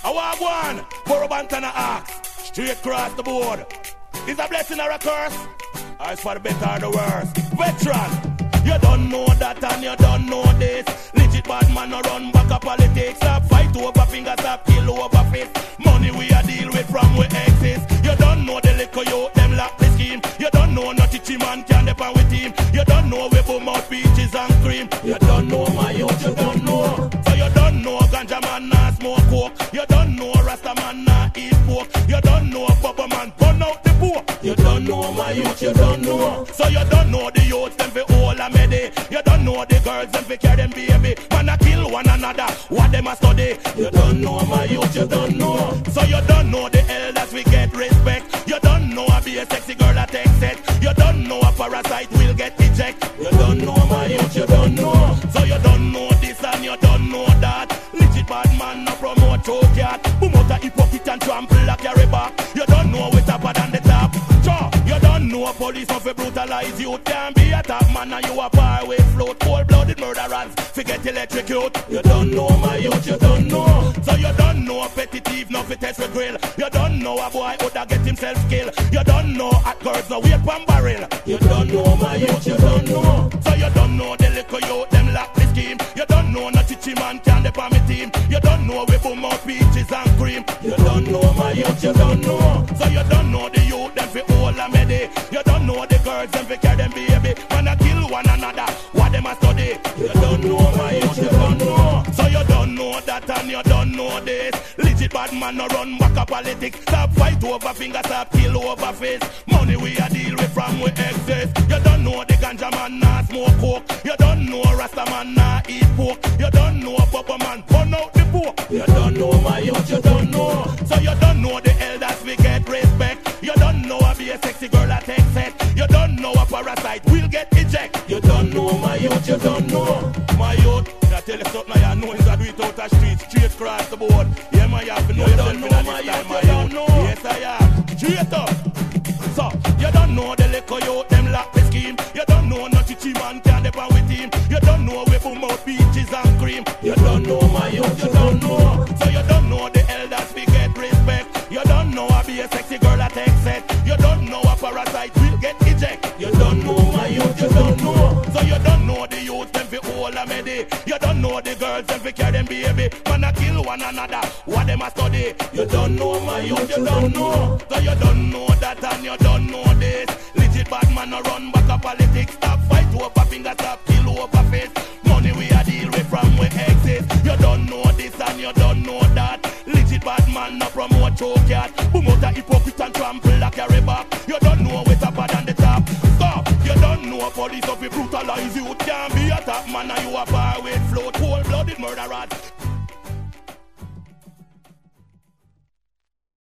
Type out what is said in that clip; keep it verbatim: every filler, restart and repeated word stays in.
I want one. Borobantana axe. Straight across the board. Is a blessing or a curse? As for the better or the worse. Veteran. You don't know that and you don't know this. Legit bad man no run back a politics. Stop fight over fingers, stop kill over fist. Money we a deal with from we exist. You don't know the liquor you, them lock the scheme. You don't know no teachy man can depend with him. You don't know we boom out peaches and cream. You don't know my youth, you don't know. So you don't know ganja man nah smoke coke. You don't know Rasta man nah eat pork. You don't know Bubba man burn out the poor. You don't know my youth, you don't know. So you don't know the youth them fi all a mede. You don't know the girls them fi carry them baby. Man a kill one another, what them a study. You don't know my youth, you don't know. So you don't know the elders we get respect. You don't know a be a sexy girl a take set. You don't know a parasite will get eject. You don't know my youth, you don't know. So you don't know this and you don't know that. Legit bad man no promote choke yard. Boom out a hypocrite and trample a carry back. You don't know we tougher than the top. Sure, you don't know police of a brutalize you. Can't be a top man and you a far away float. Cold-blooded murderers, forget electrocute. You don't know my youth, you don't know. So you don't know a petty thief, no fit test for grill. You don't know a boy who da get himself killed. You don't know hot girls no wait pan barrel. You don't know my youth, you don't know. So you don't know the liquor youth, them lack the scheme. You don't know no teachy man can depend me team. You don't know we boom out peaches and cream. You don't know my youth, you don't know. So you don't know the youth, them fi all a mede. You don't know the girls, them fi carry them baby. Man a kill one another, what them a study. You don't know my youth, you don't know. So you don't know that and you don't know this. Legit bad man no run back a politics. Stop fight over fingers, stop kill over face. Money we a deal with from we exist. You don't know the ganja man nah smoke coke. You don't know Rasta man nah eat pork. You don't know Bubba man burn out the poor. You don't know my youth, you don't know. So you don't know the elders we get respect. You don't know a be a sexy girl a take set. You don't know a parasite will get eject. You don't know my youth, you don't know. My youth, I tell you something I know is I do it out the street, straight across the board. Yeah, my youth, you know you don't know my youth, you don't know. Yes, I am. Straight up. So, you don't know the liquor youth, them lock the scheme. You don't know no teachy man can depend with him. You don't know we boom out peaches and cream. You don't know my youth, you don't know. So you don't know the elders we get respect. You don't know I be a sexy girl a take set. You don't know a parasite will get eject. You don't know my youth, you don't know. So you don't know the youth them fi all a mede. You don't know the girls them fi carry them baby. Man a kill one another, what them a study. You don't know my youth, you don't know. So you don't know that and you don't know this. Legit bad man no run back a politics. Stop fight over fingers, stop kill over face. Money we a deal with from we exist. You don't know this and you don't know that. Legit bad man no promote choke yard. Boom out a hypocrite and trample a carry back. You don't know we tougher than the top. Stop, you don't know police of we brutalize you. Can't be a top man and you a far away float. Cold-blooded murderers.